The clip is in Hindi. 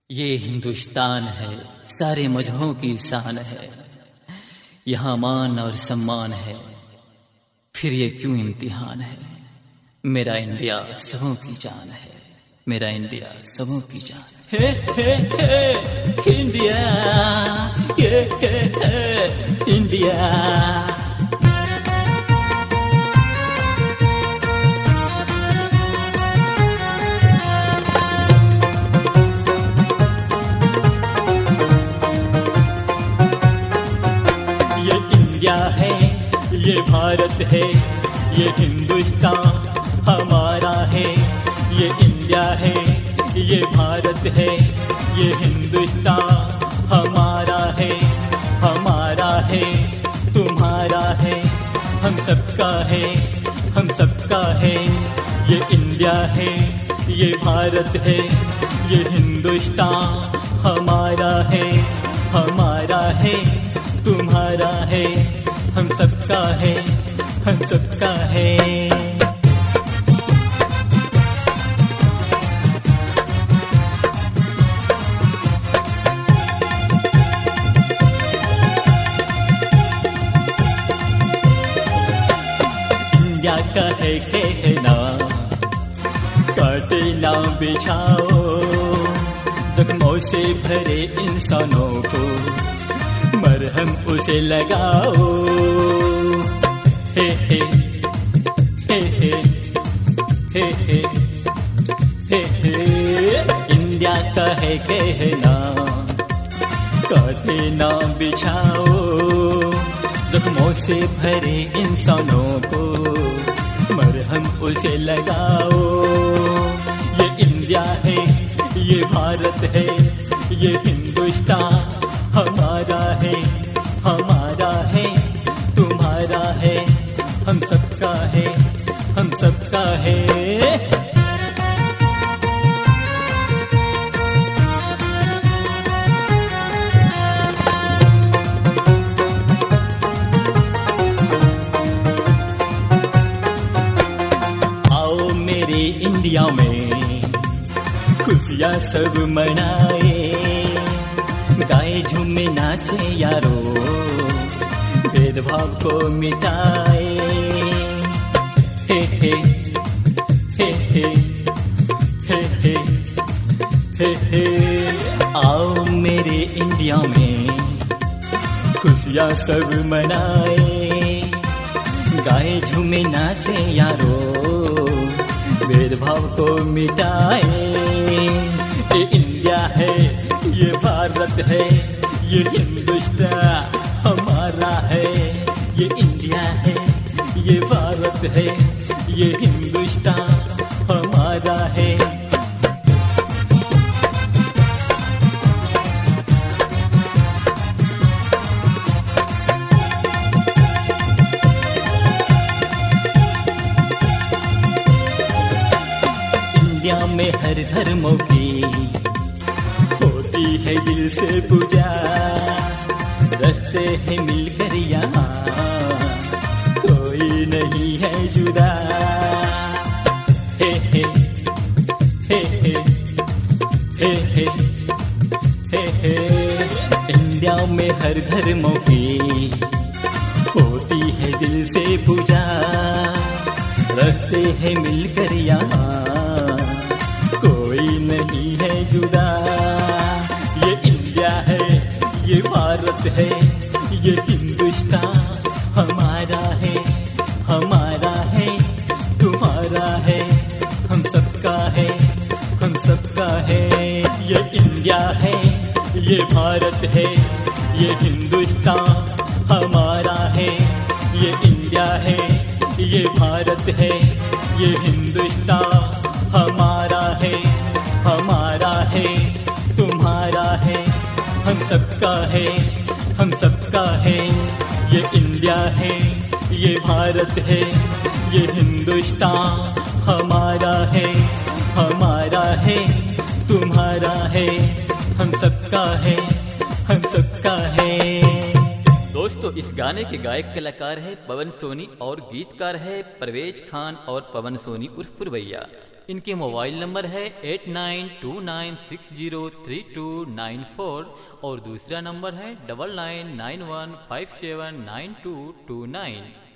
ये हिंदुस्तान है, सारे मजहबों की शान है। यहाँ मान और सम्मान है, फिर ये क्यों इम्तिहान है। मेरा इंडिया सबों की जान है, मेरा इंडिया सबों की जान है। हे इंडिया, हे इंडिया। है ये भारत है, ये हिंदुस्तान हमारा है। ये इंडिया है, ये भारत है, ये हिंदुस्तान हमारा है। हमारा है, तुम्हारा है, हम सबका है, हम सबका है। ये इंडिया है, ये भारत है, ये हिंदुस्तान हमारा है। हमारा है, तुम्हारा है, हम सबका है, हम सबका है। इंडिया का है कहना, काटे ना बिछाओ, जख्मों से भरे इंसानों को मरहम उसे लगाओ। हे हे हे हे हे हे हे हे। इंडिया का है कहना, काटे ना बिछाओ, जख्मों से भरे इंसानों को मरहम उसे लगाओ। ये इंडिया है, ये भारत है, ये हिंदुस्तान हमारा है। हमारा है, तुम्हारा है, हम सबका है, हम सबका है। आओ मेरे इंडिया में खुशियाँ सब मनाए, गाए झूमे नाचे यारो, भेदभाव को मिटाए। हे हे हे हे हे हे हे हे। आओ मेरे इंडिया में खुशियाँ सब मनाए, गाए झूमे नाचे यारो, भेदभाव को मिटाए। ये इंडिया है, ये भारत है, ये हिंदुस्तान हमारा है। ये इंडिया है, ये भारत है, ये हिंदुस्तान हमारा है। इंडिया में हर धर्मों की होती है दिल से पूजा, रहते हैं मिलकर यहाँ, कोई नहीं है जुदा। हे हे हे हे हे हे हे हे। इंडिया में हर धर्मों की होती है दिल से पूजा, रहते हैं मिलकर यहाँ, कोई नहीं है जुदा। ये इंडिया है, ये भारत है, ये हिंदुस्तान हमारा है। हमारा है, तुम्हारा है, हम सबका है, हम सबका है। ये इंडिया है, ये भारत है, ये हिंदुस्तान हमारा है। ये इंडिया है, ये भारत है, ये हिंदुस्तान हमारा है। हमारा है, तुम्हारा है, हम सबका है, हम सबका है। ये इंडिया है, ये भारत है, ये हिंदुस्तान हमारा है। हमारा है, तुम्हारा है, हम सबका है, हम सबका है। दोस्तों, इस गाने के गायक कलाकार है पवन सोनी और गीतकार है परवेज खान और पवन सोनी उर्फ भैया। इनके मोबाइल नंबर है 8929603294 और दूसरा नंबर है 9991579229।